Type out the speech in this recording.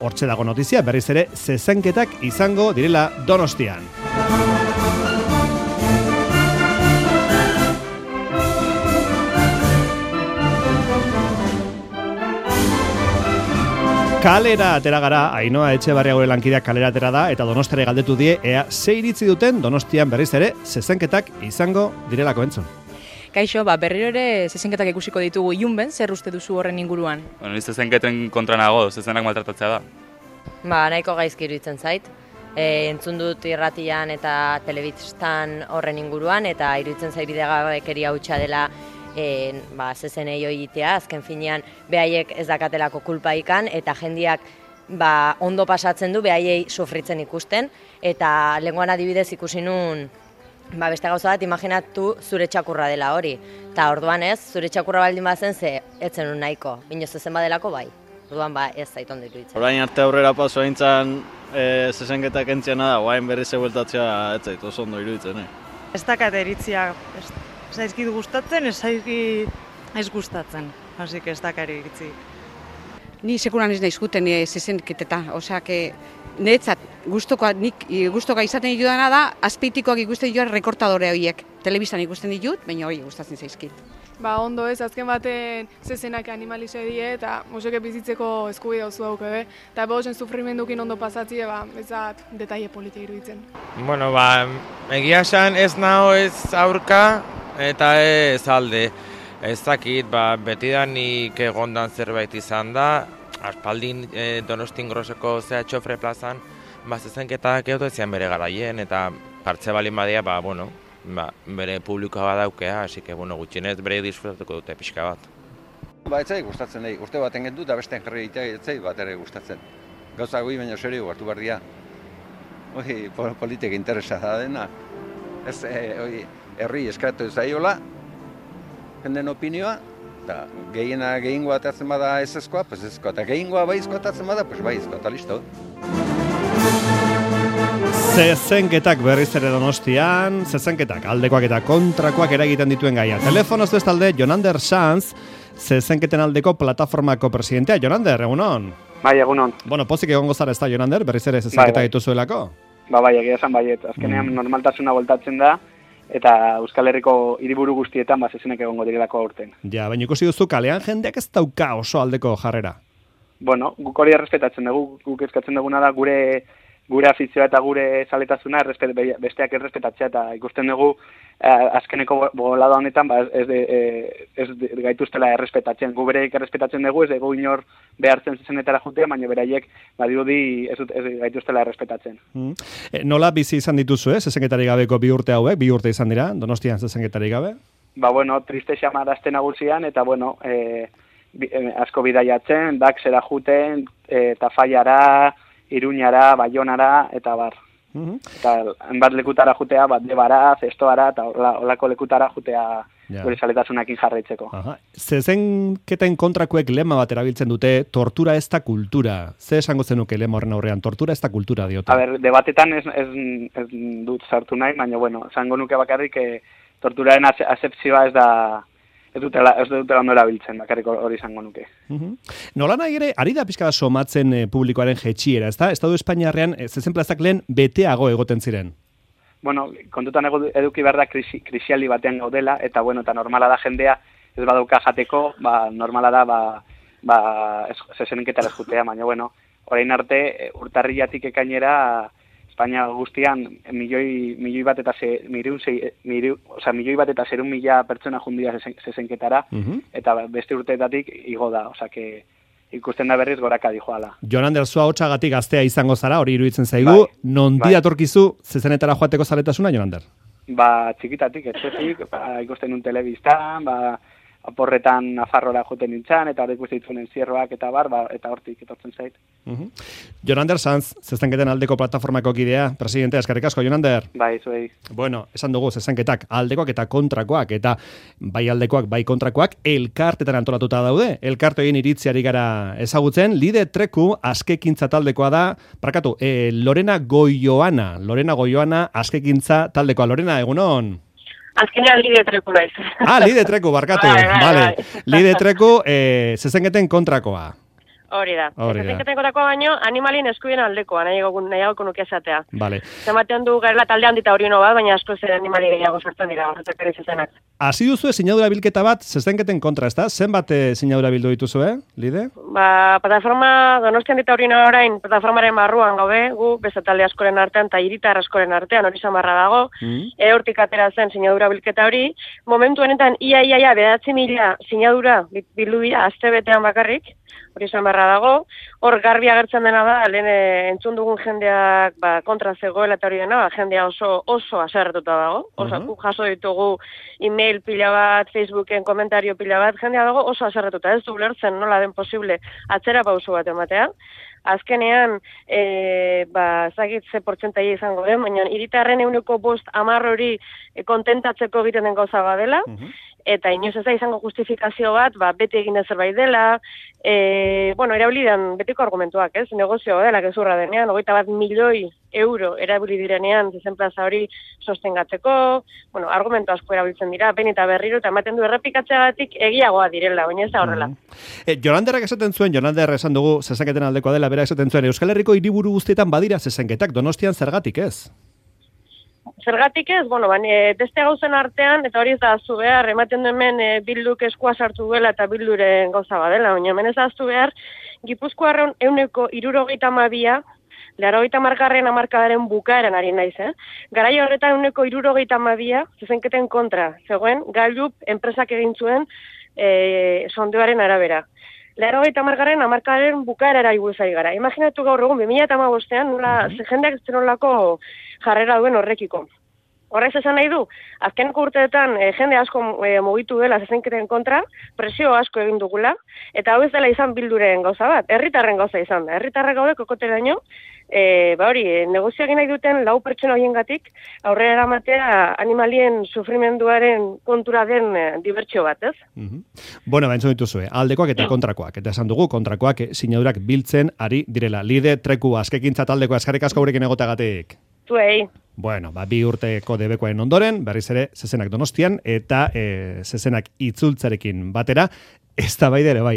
hortxe dago notizia, berriz ere zezenketak izango direla Donostian. Kalera atera gara, Ainhoa Etxebarria gure lankideak kalera atera da, eta Donostiara galdetu die, ea ze iritzi duten Donostian berriz ere zezenketak izango direlako entzun. Kaixo, berriro ere zezenketak ikusiko ditugu Ilunben, zer uste duzu horren inguruan? Ni zezenketen kontra nago, zezenak maltratatzea da. Nahiko gaizki iruditzen zait. Entzun dut irratian eta telebistan horren inguruan, eta iruditzen zait bidegabekeria hutsa dela zezenei egitea, azken finean behaiek ez dakatelako kulpa ikan, eta jendiak ondo pasatzen du behaiei sufritzen ikusten, eta lenguan adibidez ikusi nun beste gauza bat, imaginatu zure txakurra dela hori, eta orduan ez, zure txakurra baldin bazen etzen nun nahiko, inoz zezen badelako bai, orduan ez zait ondo iruditzen. Orain arte aurrera paso aintzan zezenketak entziana da, guain berriz egueltatzea ez zait oso ondo iruditzen. Ez dakat eritzia, ez zaizkit gustatzen, ez gustatzen, hasik ez dakar iritzi. Ni sekuran ez naizkuten zezenketeta, osea, niretzat gustoka izaten ditudana da, azpeitikoak ikusten ditut rekortadore horiek. Telebistan ikusten ditut, baina hori gustatzen zaizkit. Ondo ez, azken baten zezenak animalize die eta moseke bizitzeko eskubidea oso dauke, eta bozen sufrimendukin ondo pasatzie, ez da detaile politia iruditzen. Bueno, egia esan ez naho ez aurka eta ez alde. Ez dakit, betidanik egondan zerbait izan da, aspaldin Donostin Groseko txofre plazan, zezenketak egotu ezian bere garaien, eta partze balin badia, bere publikoa badaukea, hasi que, gutxinez bere disfrutatuko dute pixka bat. Ez zait gustatzen nahi, urte baten gendu eta bestean jarri egitea ez zait bat ere gustatzen. Gauza goi baina serio hartu behar dira. Politika interesa da dena. Ez, herri eskatu zaiola, jenden opinioa, eta gehiengoa atatzen bada ez ezkoa, pues ezkoa, eta gehiengoa baizkoa atatzen bada, pues baizkoa, eta listo. Zezenketak berriz ere Donostian, zezenketak aldekoak eta kontrakoak eragiten dituen gaia. Telefonoz bestalde, Jonander Sanz, zezenketen aldeko plataformako presidentea. Jonander, egunon? Bai, egunon. Pozik egongo zara ez da, Jonander, berriz ere zezenketak dituzuelako? Egia esan baiet. Azkenean normaltasuna voltatzen da, eta Euskal Herriko hiriburu guztietan zezenek egongo direlako aurten. Ja, baina ikusi duzu kalean jendeak ez dauka oso aldeko jarrera. Guk hori errespetatzen dugu, guk eskatzen duguna da gure afizioa eta gure zaletasuna besteak errespetatzea, eta ikusten dugu azkeneko bolada honetan ez gaituztela errespetatzen. Gu bereik errespetatzen dugu, ez dugu inor behartzen zezenetara jutea, baina beraiek badirudi ez gaituztela errespetatzen. Nola bizi izan dituzu, zezenketari gabeko 2 urte hauek, 2 urte izan dira, Donostian zezenketari gabe? Triste xamarazten nagusian, eta asko bidaiatzen, Daxera juten, Tafallara, Iruñara, Baionara, eta bar. Eta bat lekutara jutea, Debara, Zestoara, eta olako lekutara jutea gure zaletasunakin jarraitzeko. Zezenketen kontrakoek lema bat erabiltzen dute, tortura ez da kultura. Ze esango zenuke lema horren aurrean, tortura ez da kultura diote? Debatetan ez dut sartu nahi, baina, esango nuke bakarrik torturaren asepzioa ez dutela ondo erabiltzen, bakarrik hori izango nuke. Nola nahi ere, ari da pixka somatzen publikoaren jetxiera, ez da? Estatu Espainiarrean zezen plazak lehen beteago egoten ziren. Kontutan eduki behar da krisialdi batean gaudela, eta normala da jendea ez badauka jateko, normala da zezenketara ez jutea, baina orain arte urtarrilatik ekainera Espainia guztian milioi bat eta 600.000 pertsona jundia zezenketara, eta beste urteetatik igo da, ikusten da berriz goraka dijoala. Jonander, zua hotsagatik gaztea izango zara, hori iruditzen zaigu, nondi datorkizu zezenetara joateko zaletasuna, Jonander? Txikitatik, etxetik, ikusten un telebistan, aporretan Nafarrora joten nintzen, eta hori ikusten dituen zierroak eta eta hortik etortzen zait. Jonander Sanz, zezenketen aldeko plataformako kidea, presidente, eskerrik asko, Jonander. Bai, zuei. Esan dugu zezenketak aldekoak eta kontrakoak, eta bai aldekoak, bai kontrakoak, elkartetan antolatuta daude. Elkarteoien iritziari gara ezagutzen, Lide Treku askekintza taldekoa da, Lorena Goioana askekintza taldekoa. Lorena, egunon? Azkenean Lide Treku naiz. Lide Treku, barkatu. Lide Treku zezenketen kontrakoa. Hori da. Hori da. Zezenketen kontrakoa baino, animalien eskubien aldekoa, nahiago nuke esatea. Vale. Zematean du garela talde handi taurino bat, baina asko zer animali gehiago sartzen dira, horretak ere zezenak. Hasi duzu sinadura bilketa bat zezenketen kontra, ezta? Zenbat sinadura bildu dituzu, Lide? Ba, plataforma Donostian dita hori orain, plataformaren barruan gaude, gu beste talde askoren artean eta hiritar askoren artean hori samarra dago. Hortik atera zen sinadura bilketa hori. Momentu honetan ia 9.000 sinadura bildu dira astebetean bakarrik. Hori samarra dago. Hor garbi agertzen dena da, lehen entzun dugun jendeak kontra zegoela eta hori dena, jendea oso haserretuta dago. Oso jaso ditugu email pila bat, Facebooken komentario pila bat, jendea dago oso haserretuta. Ez du ulertzen nola den posible atzera pauso bat ematea. Azkenean, ezagit ze portzentaia izango den, baina hiritarren 5-10 hori kontentatzeko egiten den gauza badela, eta inoiz ez da izango justifikazio bat, beti egin den zerbait dela, erabilidan betiko argumentuak, ez? Negozio dela, gezurra denean, 21 milioi euro erabili direnean, zezen plaza hori sostengatzeko, argumentu asko erabiltzen dira, behin eta berriro, eta ematen du errepikatzeagatik egiagoa direla, baina ez da horrela. Jolanderrak esaten zuen, Jolanderra esan dugu zezenketen aldekoa dela, bera esaten zuen, Euskal Herriko hiriburu guztietan badira zezenketak, Donostian zergatik ez? Zergatik ez, beste gauzen artean, eta hori ez da aztu behar, ematen hemen Bilduk eskua sartu duela eta Bilduren gauza badela, baina hemen ez da aztu behar, Gipuzkoarron 172, 80. hamarkadaren bukaeran ari naiz, Garai horretan 172 zezenketen kontra, zegoen, Gallup enpresak egin zuen sondeoaren arabera. 80. hamarkadaren bukaerara iguzai gara. Imaginatu gaur egun 2015an nola jendeak ez zenolako jarrera duen horrekiko. Horrez esan nahi du, azkeneko urteetan jende asko mugitu dela zezenketen kontra, presio asko egin dugula, eta hau ez dela izan Bilduren gauza bat, herritarren gauza izan da. Herritarrek gaude kokoteraino, negozio egin nahi duten 4 pertsona horiengatik aurrera eramatea animalien sufrimenduaren kontura den dibertsio bat, ez? Entzun dituzue, aldekoak eta kontrakoak. Eta esan dugu, kontrakoak sinadurak biltzen ari direla. Lide, Treku, Askekintza taldekoa, eskarrik asko gurekin egotagatik. Zuei. 2 urteko debekoaren ondoren, berriz ere, zezenak Donostian, eta zezenak itzultzarekin batera, ez da bai.